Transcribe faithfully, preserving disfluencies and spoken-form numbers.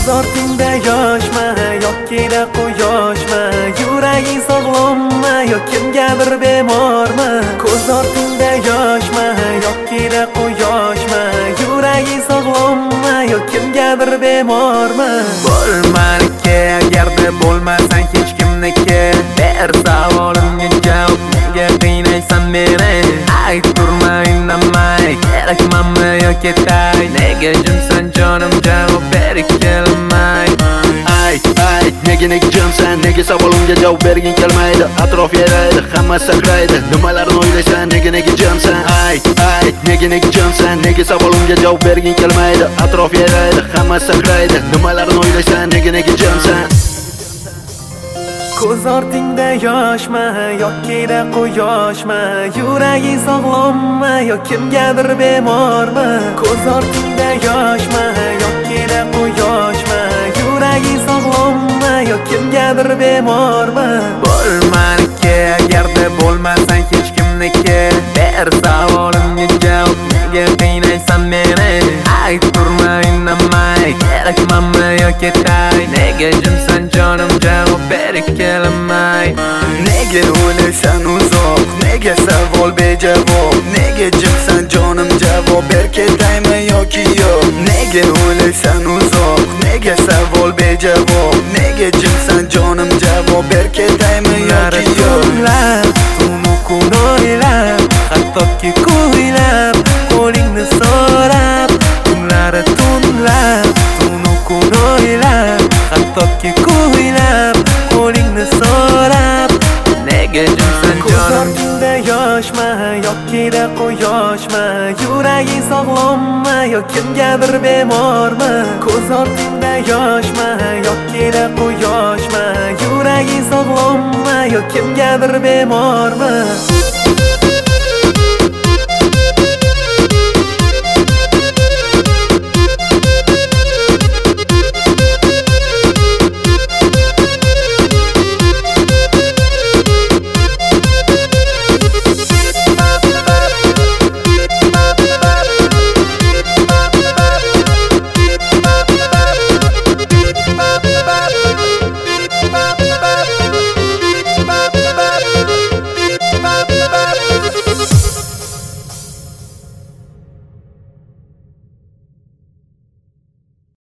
ortingda yoshmi yoki da quyoshmi, yuraging sog'lommi yo kimgadir bemormi? Ko'z ortingda yoshmi yoki da quyoshmi, yuraging sog'lommi yo kimgadir bemormi? Bo'lmaniki agarda bo'lmasang hech kimniki, ber savolimga javob, nega qiynaysan meni? Ay turma indamay, kerakmanmi yo ketay, nega jimsan jonim javob berib kelmay? Ay ay nega nega jimsan, nega savolimga javob berging kelmaydi? Atrof yaraydi, hamma sakraydi, nimalarni o'ylaysan, nega nega jimsan? Ay ay nega nega jimsan, nega savolimga javob berging kelmaydi? Atrof yaraydi, hamma sakraydi, nimalarni o'ylaysan, nega nega jimsan? Ko'z ortingda yoshmi yoki da quyoshmi, yuraging sog'lommi yo kimgadir bemormi? Ko'z ortingda yoshmi yoki da quyoshmi, yuraging sog'lommi yo kimgadir bemormi? Bo'lmaniki agarda bo'lmasang hech kimniki, ber savolimga javob, nega qiynaysan meni? Ay turma indamay, kerakmanmi yo ketay, nega jimsan jonim javob berib kelmay? Nega o'ylaysan uzoq, nega savol bejavob, nega jimsan jonim javob ber ketaymi yoki yo'q? Nega o'ylaysan uzoq, nega savol bejavob, nega jimsan jonim javob ber ketaymi yoki yo'q? Tunu kun o'ylab, hattoki kuylab, qo'lingni so'rab, tunlari tunlab, tunu kun o'ylab, hattoki kuylab, qo'lingni so'rab, nega jimsan jonim? Ko'z ortingda yoshmi yoki da quyoshmi, yuraging sog'lommi yo kimgadir bemormi? Ko'z ortingda yoshmi yoki da quyoshmi, yuraging sog'lommi yo kimgadir bemormi?